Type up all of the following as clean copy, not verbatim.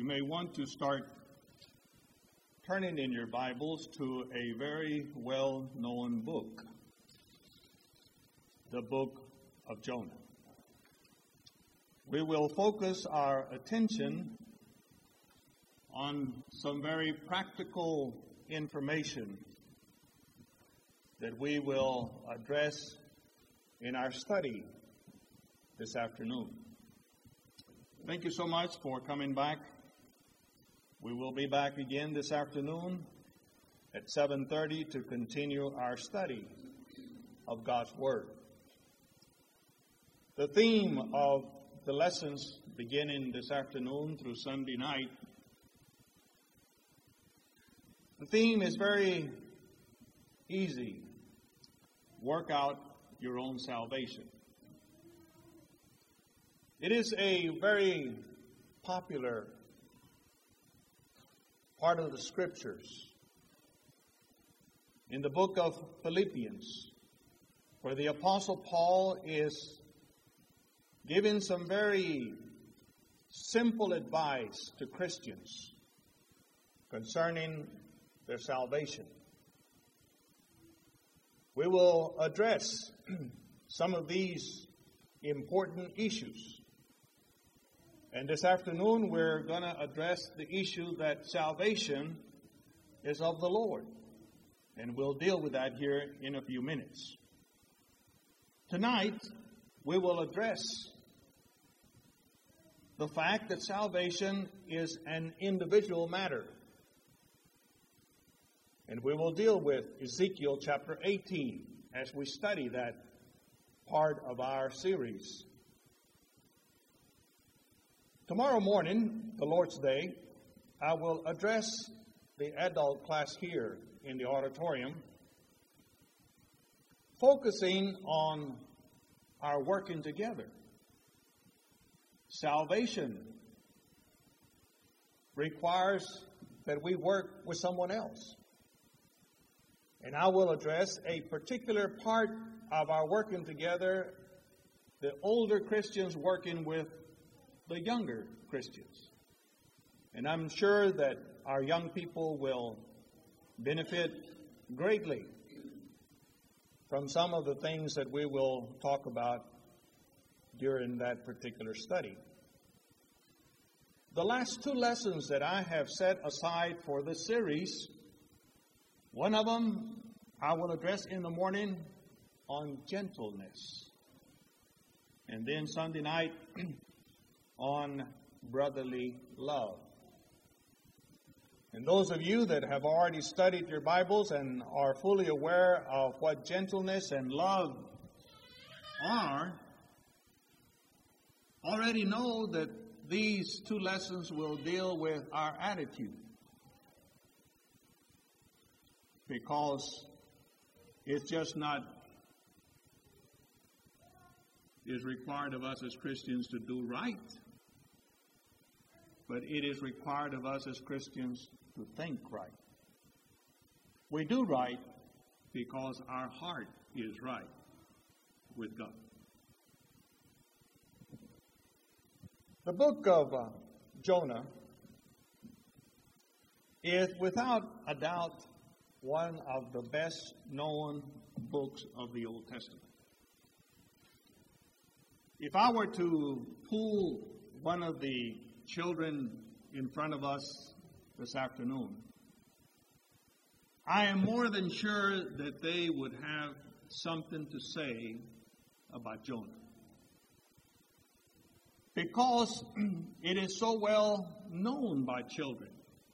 may want to start turning in your Bibles to a very well-known book, the book of Jonah. We will focus our attention on some very practical information that we will address in our study this afternoon. Thank you so much for coming back. We will be back again this afternoon at 7:30 to continue our study of God's Word. The theme of the lessons beginning this afternoon through Sunday night, the theme is very easy. Work out your own salvation. It is a very popular part of the Scriptures in the book of Philippians, where the Apostle Paul is giving some very simple advice to Christians concerning their salvation. We will address some of these important issues. And this afternoon, we're going to address the issue that salvation is of the Lord. And we'll deal with that here in a few minutes. Tonight, we will address the fact that salvation is an individual matter. And we will deal with Ezekiel chapter 18 as we study that part of our series. Tomorrow morning, the Lord's Day, I will address the adult class here in the auditorium, focusing on our working together. Salvation requires that we work with someone else. And I will address a particular part of our working together, the older Christians working with the younger Christians. And I'm sure that our young people will benefit greatly from some of the things that we will talk about during that particular study. The last two lessons that I have set aside for this series, one of them I will address in the morning on gentleness. And then Sunday night on brotherly love. And those of you that have already studied your Bibles and are fully aware of what gentleness and love are, already know that these two lessons will deal with our attitude. Because it's just not is required of us as Christians to do right, but it is required of us as Christians to think right. We do right because our heart is right with God. The book of Jonah is without a doubt one of the best known books of the Old Testament. If I were to pull one of the children in front of us this afternoon, I am more than sure that they would have something to say about Jonah. Because it is so well known by children.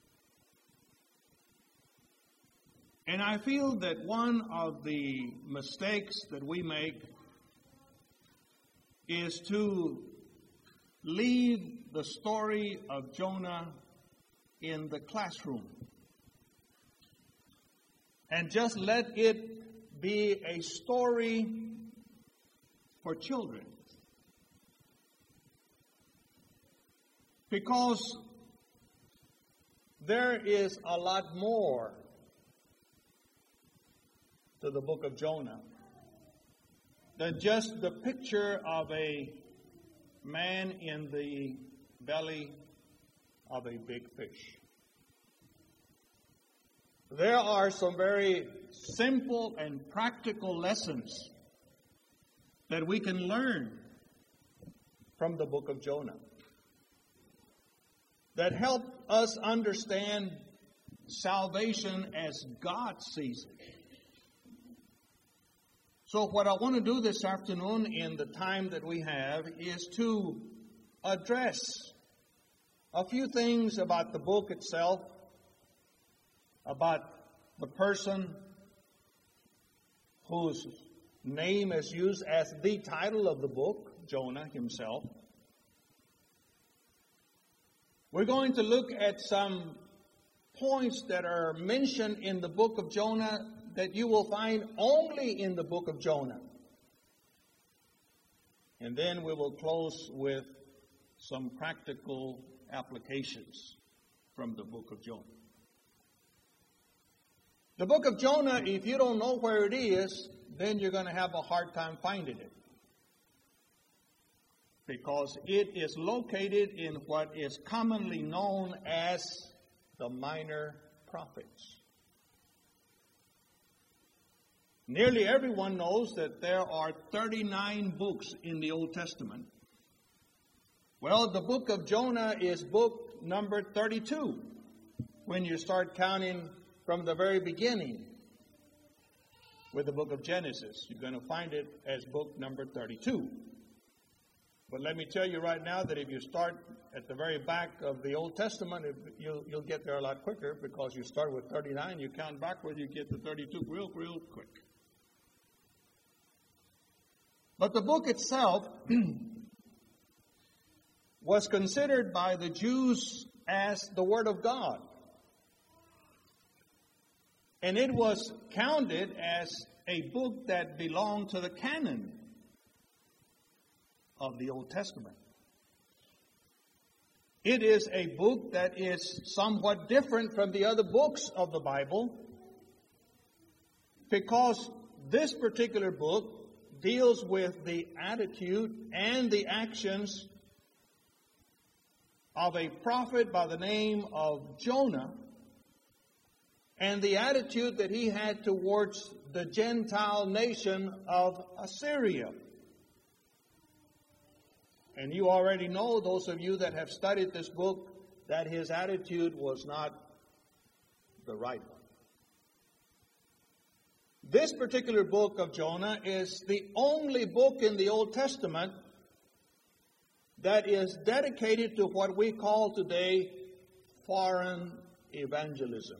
And I feel that one of the mistakes that we make is to leave the story of Jonah in the classroom and just let it be a story for children. Because there is a lot more to the book of Jonah than just the picture of a man in the belly of a big fish. There are some very simple and practical lessons that we can learn from the book of Jonah that help us understand salvation as God sees it. So what I want to do this afternoon in the time that we have is to address a few things about the book itself, about the person whose name is used as the title of the book, Jonah himself. We're going to look at some points that are mentioned in the book of Jonah that you will find only in the book of Jonah. And then we will close with some practical applications from the book of Jonah. The book of Jonah, if you don't know where it is, then you're going to have a hard time finding it. Because it is located in what is commonly known as the Minor Prophets. Nearly everyone knows that there are 39 books in the Old Testament. Well, the book of Jonah is book number 32 when you start counting from the very beginning with the book of Genesis. You're going to find it as book number 32. But let me tell you right now that if you start at the very back of the Old Testament, you'll get there a lot quicker, because you start with 39, you count backward, you get to 32 real quick. But the book itself was considered by the Jews as the Word of God. And it was counted as a book that belonged to the canon of the Old Testament. It is a book that is somewhat different from the other books of the Bible, because this particular book deals with the attitude and the actions of a prophet by the name of Jonah, and the attitude that he had towards the Gentile nation of Assyria. And you already know, those of you that have studied this book, that his attitude was not the right one. This particular book of Jonah is the only book in the Old Testament that is dedicated to what we call today foreign evangelism.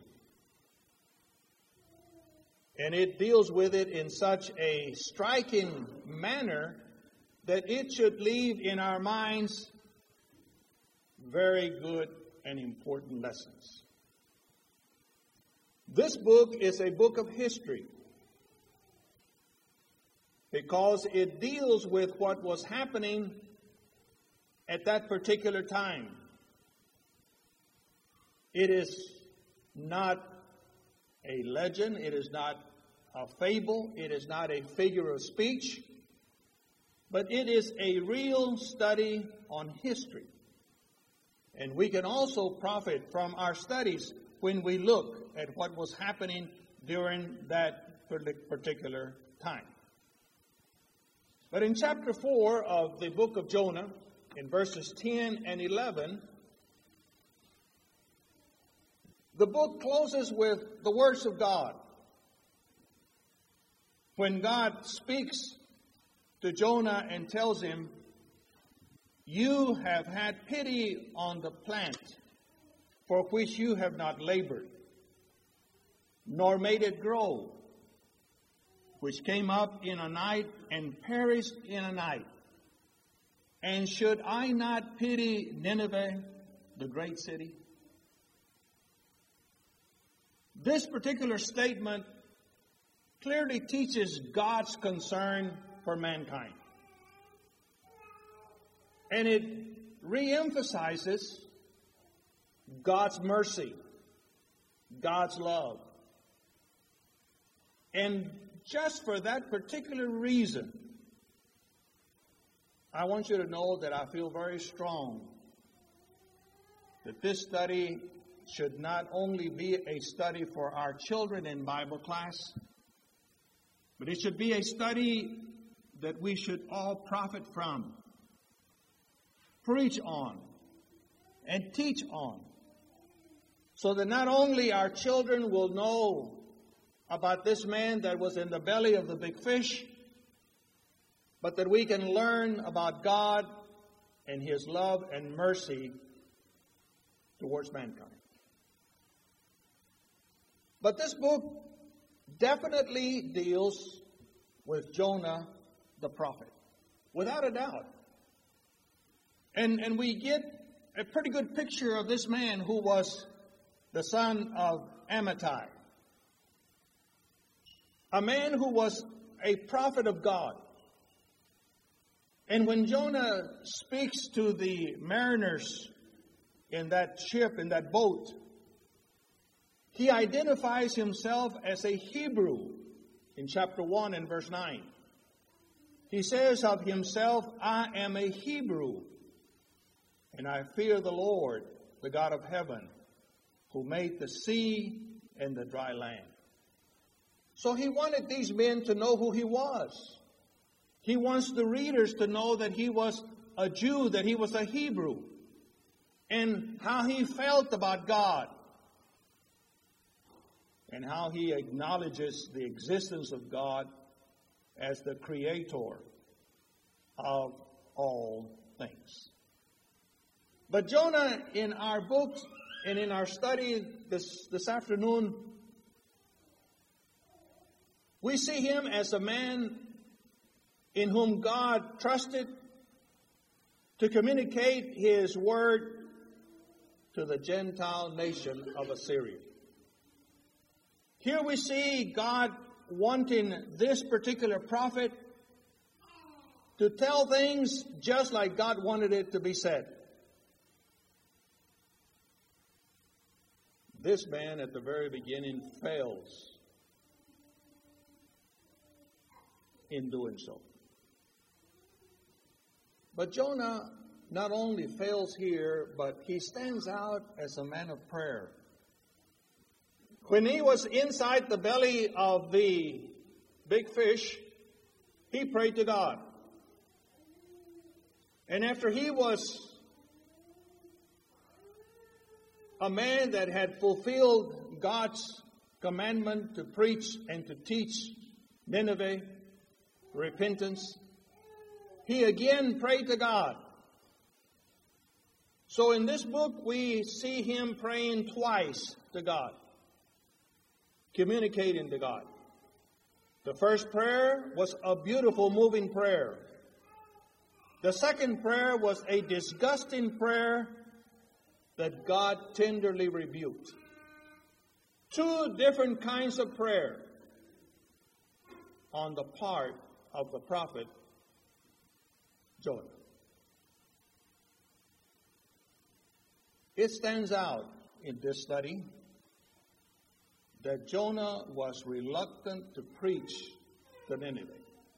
And it deals with it in such a striking manner that it should leave in our minds very good and important lessons. This book is a book of history, because it deals with what was happening at that particular time. It is not a legend. It is not a fable. It is not a figure of speech. But it is a real study on history. And we can also profit from our studies when we look at what was happening during that particular time. But in chapter 4 of the book of Jonah, in verses 10 and 11, the book closes with the words of God. When God speaks to Jonah and tells him, "You have had pity on the plant for which you have not labored, nor made it grow, which came up in a night and perished in a night. And should I not pity Nineveh, the great city?" This particular statement clearly teaches God's concern for mankind. And it reemphasizes God's mercy, God's love. And just for that particular reason, I want you to know that I feel very strong that this study should not only be a study for our children in Bible class, but it should be a study that we should all profit from, preach on, and teach on, so that not only our children will know about this man that was in the belly of the big fish, but that we can learn about God and His love and mercy towards mankind. But this book definitely deals with Jonah the prophet, without a doubt. And we get a pretty good picture of this man who was the son of Amittai, a man who was a prophet of God. And when Jonah speaks to the mariners in that ship, in that boat, he identifies himself as a Hebrew in chapter 1 and verse 9. He says of himself, I am a Hebrew, and I fear the Lord, the God of heaven, who made the sea and the dry land. So he wanted these men to know who he was. He wants the readers to know that he was a Jew, that he was a Hebrew, and how he felt about God, and how he acknowledges the existence of God as the creator of all things. But Jonah, in our books and in our study this afternoon, we see him as a man in whom God trusted to communicate His word to the Gentile nation of Assyria. Here we see God wanting this particular prophet to tell things just like God wanted it to be said. This man at the very beginning fails in doing so. But Jonah not only fails here, but he stands out as a man of prayer. When he was inside the belly of the big fish, he prayed to God. And after he was a man that had fulfilled God's commandment to preach and to teach Nineveh repentance, he again prayed to God. So in this book, we see him praying twice to God, communicating to God. The first prayer was a beautiful, moving prayer. The second prayer was a disgusting prayer that God tenderly rebuked. Two different kinds of prayer on the part of the prophet Jonah. It stands out in this study that Jonah was reluctant to preach to Nineveh.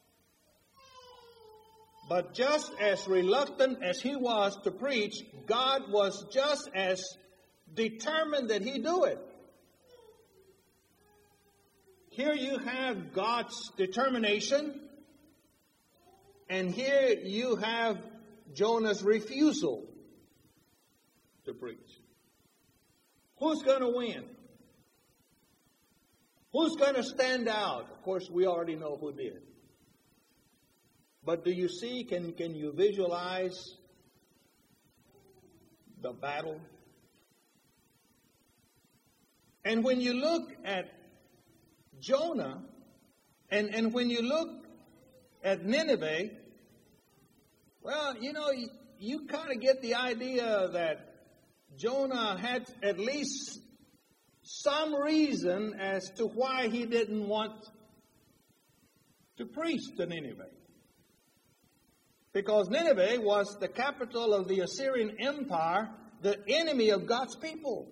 But just as reluctant as he was to preach, God was just as determined that he do it. Here you have God's determination, and here you have Jonah's refusal to preach. Who's going to win? Who's going to stand out? Of course, we already know who did. But do you see, can you visualize the battle? And when you look at Jonah, and when you look at Nineveh, well, you kind of get the idea that Jonah had at least some reason as to why he didn't want to preach to Nineveh. Because Nineveh was the capital of the Assyrian Empire, the enemy of God's people.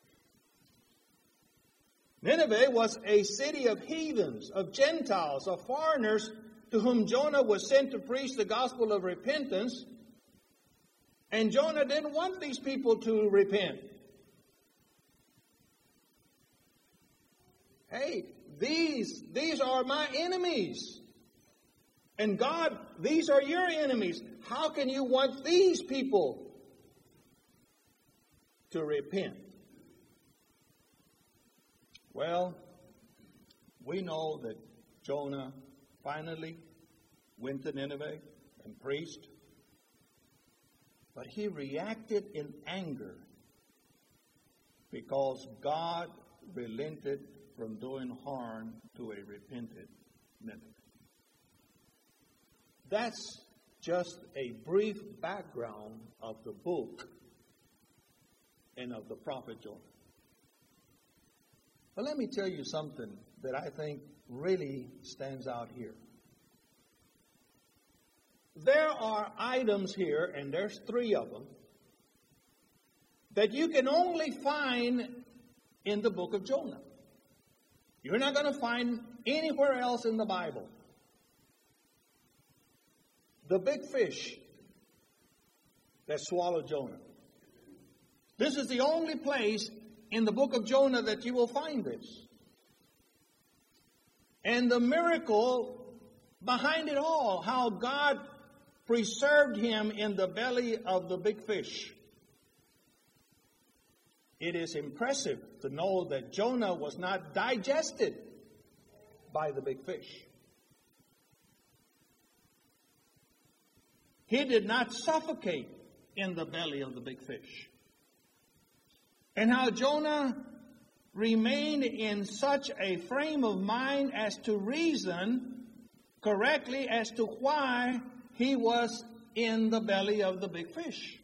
Nineveh was a city of heathens, of Gentiles, of foreigners to whom Jonah was sent to preach the gospel of repentance. And Jonah didn't want these people to repent. Hey, these are my enemies. And God, these are your enemies. How can you want these people to repent? Well, we know that Jonah finally went to Nineveh and preached. But he reacted in anger because God relented from doing harm to a repentant Nineveh. That's just a brief background of the book and of the prophet Jonah. But let me tell you something that I think really stands out here. There are items here, and there's 3 of them, that you can only find in the book of Jonah. You're not going to find anywhere else in the Bible. The big fish that swallowed Jonah. This is the only place in the book of Jonah that you will find this. And the miracle behind it all, how God preserved him in the belly of the big fish. It is impressive to know that Jonah was not digested by the big fish. He did not suffocate in the belly of the big fish. And how Jonah remained in such a frame of mind as to reason correctly as to why he was in the belly of the big fish.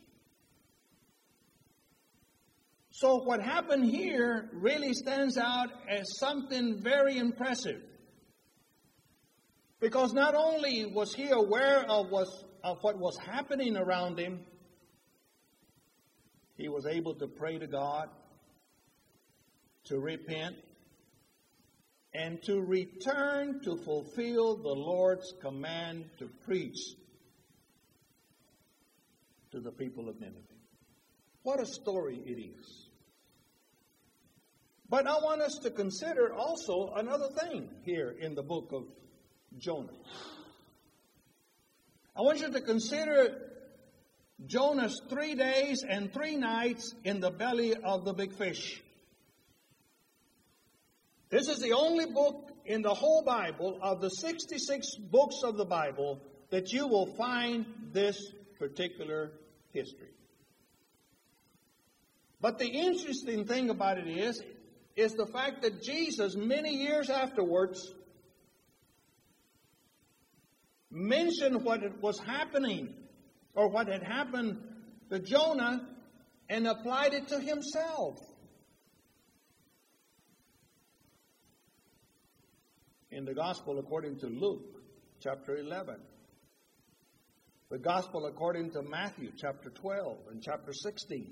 So what happened here really stands out as something very impressive. Because not only was he aware of what was happening around him, he was able to pray to God, to repent, and to return to fulfill the Lord's command to preach to the people of Nineveh. What a story it is. But I want us to consider also another thing here in the book of Jonah. I want you to consider Jonah's 3 days and 3 nights in the belly of the big fish. This is the only book in the whole Bible, of the 66 books of the Bible, that you will find this particular history. But the interesting thing about it is the fact that Jesus, many years afterwards, mentioned what was happening, or what had happened to Jonah, and applied it to himself. In the Gospel according to Luke, chapter 11. The Gospel according to Matthew, chapter 12 and chapter 16.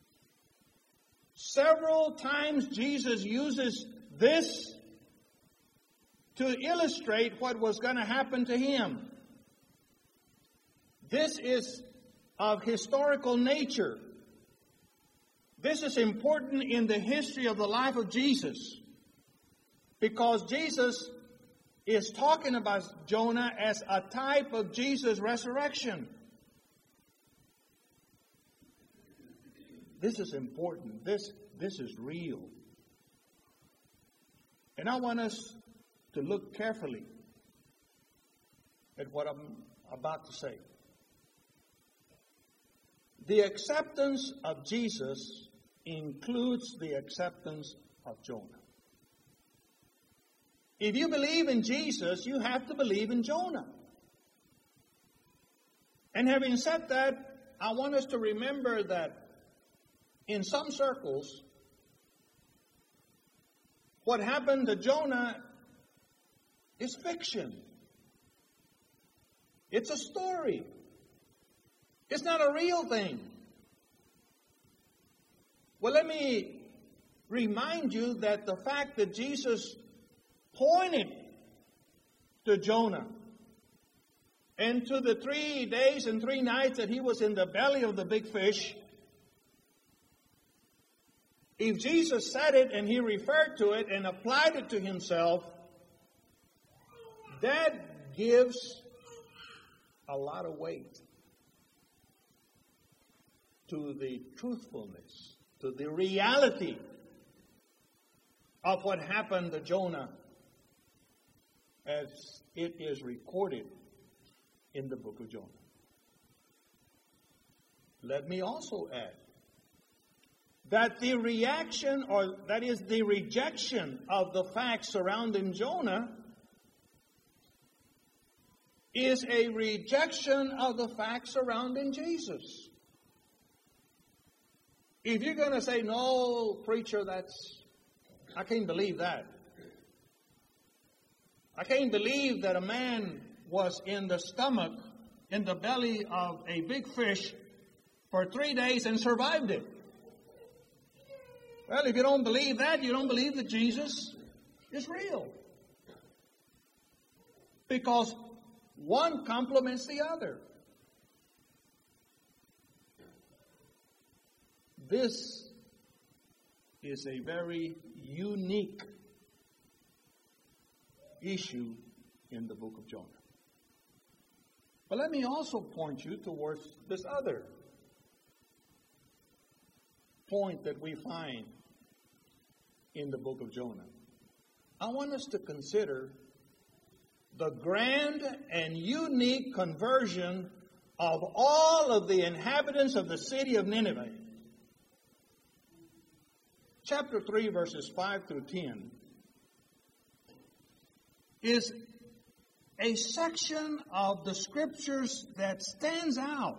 Several times Jesus uses this to illustrate what was going to happen to him. This is of historical nature. This is important in the history of the life of Jesus, because Jesus is talking about Jonah as a type of Jesus' resurrection. This is important. This is real. And I want us to look carefully at what I'm about to say. The acceptance of Jesus includes the acceptance of Jonah. If you believe in Jesus, you have to believe in Jonah. And having said that, I want us to remember that in some circles, what happened to Jonah is fiction. It's a story. It's not a real thing. Well, let me remind you that the fact that Jesus pointed to Jonah And to the 3 days and 3 nights that he was in the belly of the big fish, if Jesus said it and he referred to it and applied it to himself, that gives a lot of weight to the truthfulness, to the reality of what happened to Jonah as it is recorded in the book of Jonah. Let me also add that the reaction, or that is the rejection of the facts surrounding Jonah, is a rejection of the facts surrounding Jesus. If you're going to say, no, preacher, I can't believe that. I can't believe that a man was in the belly of a big fish for 3 days and survived it. Well, if you don't believe that, you don't believe that Jesus is real. Because one complements the other. This is a very unique issue in the book of Jonah. But let me also point you towards this other point that we find in the book of Jonah. I want us to consider the grand and unique conversion of all of the inhabitants of the city of Nineveh. Chapter 3, verses 5 through 10 is a section of the scriptures that stands out.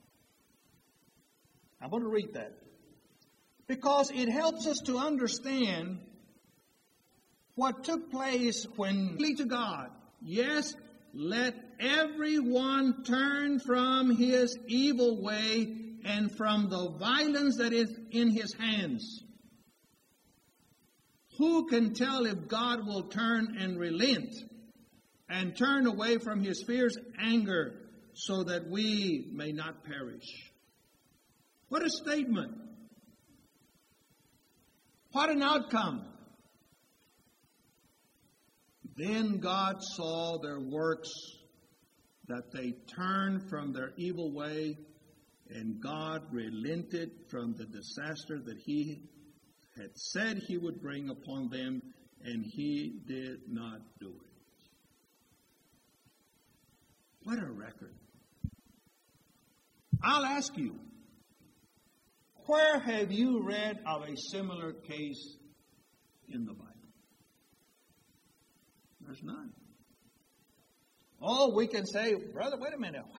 I'm going to read that because it helps us to understand what took place when we to God. Yes, let everyone turn from his evil way and from the violence that is in his hands. Who can tell if God will turn and relent and turn away from his fierce anger so that we may not perish? What a statement. What an outcome. Then God saw their works, that they turned from their evil way, and God relented from the disaster that he had said he would bring upon them, and he did not do it. What a record. I'll ask you, where have you read of a similar case in the Bible? There's none. Oh, we can say, brother, wait a minute.